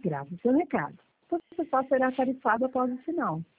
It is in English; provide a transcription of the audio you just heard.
Grave o seu recado. Você só será tarifado após o sinal.